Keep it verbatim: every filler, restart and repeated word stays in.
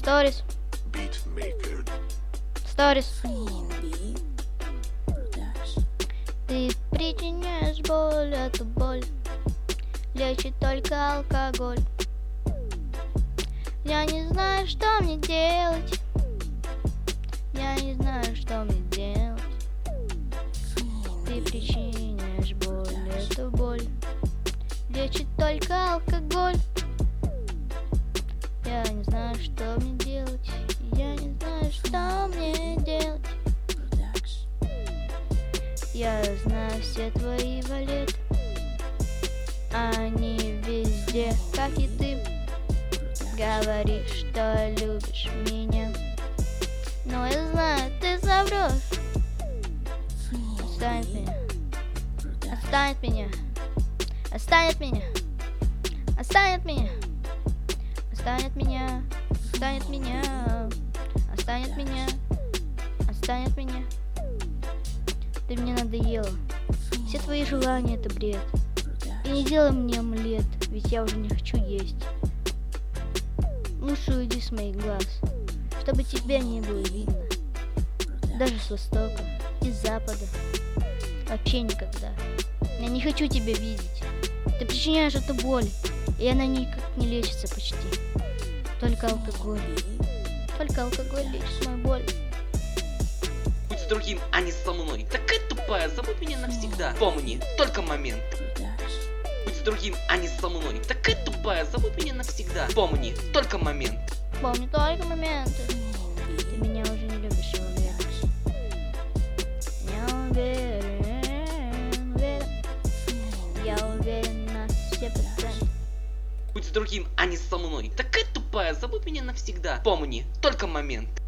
Сторис. Сторис. Ты причиняешь боль, эту боль лечит только алкоголь. Я не знаю, что мне делать. Я не знаю, что мне делать. Ты причиняешь боль, эту боль лечит только алкоголь. Я не знаю, что мне делать. Я не знаю, что мне делать. Я знаю все твои валеты. Они везде, как и ты. Говоришь, что любишь меня, но я знаю, ты соврешь. Отстань от меня. Отстань от меня. Отстань от меня. Отстань от меня. Отстань от меня. Отстань от меня. Отстань от меня. Отстань от меня. Ты мне надоела. Все твои желания — это бред. И не делай мне омлет, ведь я уже не хочу есть. Лучше уйди с моих глаз, чтобы тебя не было видно. Даже с востока и с запада. Вообще никогда. Я не хочу тебя видеть. Ты причиняешь эту боль, и она никак не лечится почти. Только алкоголь. Только алкоголь лечит мою боль. Будь с другим, а не со мной. Такая тупая, забудь меня навсегда. Помни, только момент. Будь с другим, а не со мной. Такая тупая, забудь меня навсегда. Помни, только момент. Помню только моменты. Ты меня уже не любишь, я уверен. Я уверен, уверен. Я уверен на все проценты. Будь с другим, а не со мной. Такая тупая, забудь меня навсегда. Помни, только момент.